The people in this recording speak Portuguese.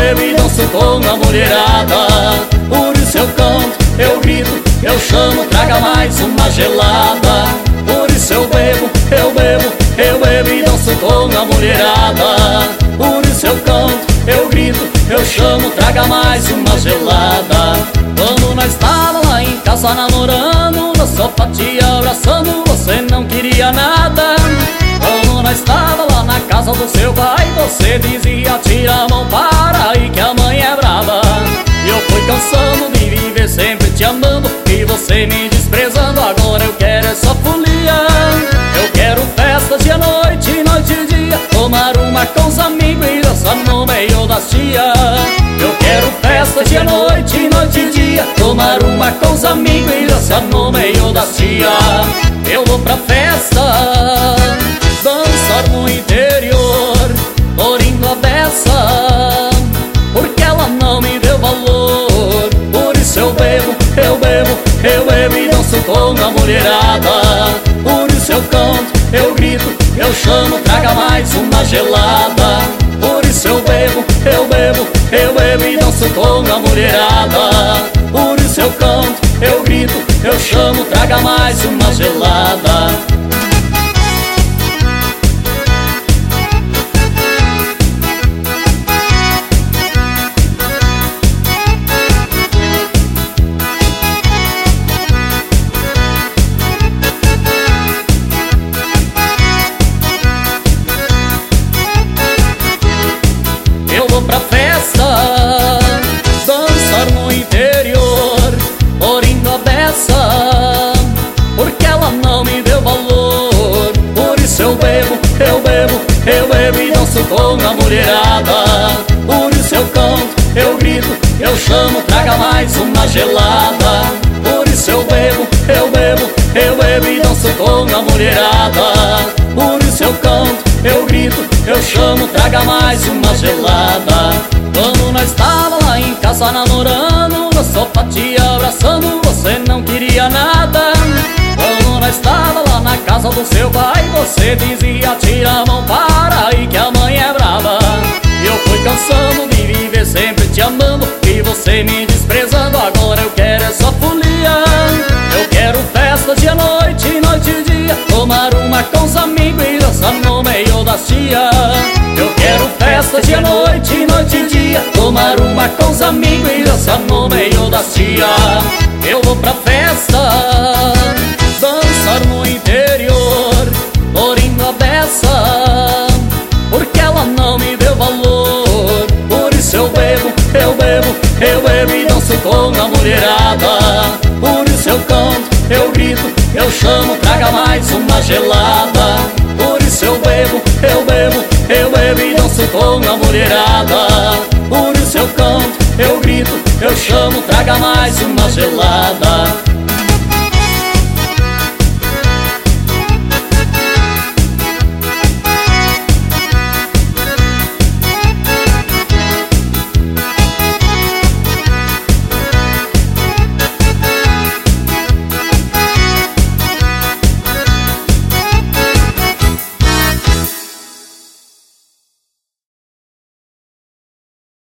bebo e danço com a mulherada. Por isso eu canto, eu grito, eu chamo, traga mais uma gelada. Por isso eu bebo, eu bebo, eu bebo e danço com a mulherada. Por isso eu canto, eu grito, eu chamo, traga mais uma gelada. Quando nós tava lá em casa namorando, no sofá te abraçando, você não queria nada. Quando nós tava lá na casa do seu pai, você dizia: tira a mão, para aí que a mãe é brava. E eu fui cansando de viver sempre te amando e você me desprezando. Agora eu quero é só folia. Eu quero festa dia, noite, noite e dia, tomar uma com os amigos e dançar no meio das tia. Eu quero festa dia, noite, noite e dia, tomar uma com os amigos e dançar no meio das tia. Eu vou pra festa, dançar no interior, Florinda dessa, porque ela não me deu valor. Por isso eu bebo, eu bebo, eu bebo e danço com a mulherada. Por isso eu canto, eu grito, eu chamo, traga mais uma gelada. Por isso eu bebo, eu bebo, eu bebo e danço com a mulherada. Por isso eu canto, eu grito, eu chamo, traga mais uma gelada. Eu vou pra festa, dançar no interior, Florinda dessa, porque ela não me deu valor. Por isso eu bebo, eu bebo, eu bebo e danço com a mulherada. Por isso eu canto, eu grito, eu chamo, traga mais uma gelada. Por isso eu bebo, eu bebo, eu bebo e danço com a mulherada. Por isso eu canto, eu grito, eu chamo, traga mais uma gelada. Quando nós tava lá em casa namorando, no sofá te abraçando, você não queria nada. Quando nós tava lá na casa do seu pai, você dizia: tira a mão, para aí que a mãe é brava. E eu fui cansando de viver sempre te amando e você me desprezando. Agora eu quero é só folia. Eu quero festa dia, noite, noite e dia, tomar uma com os amigos e dançar no meio das tia. Eu quero festa dia, noite, noite e dia, tomar uma com os amigos e dançar no meio das tia. Eu vou pra festa, dançar no interior, Florinda dessa, porque ela não me deu valor. Por isso eu bebo, eu bebo, eu bebo e danço com a mulherada. Por isso eu canto, eu grito, eu chamo, traga mais uma gelada. Por isso eu bebo, eu bebo, eu bebo e danço com a mulherada. Por isso eu canto, eu grito, eu chamo, traga mais uma gelada.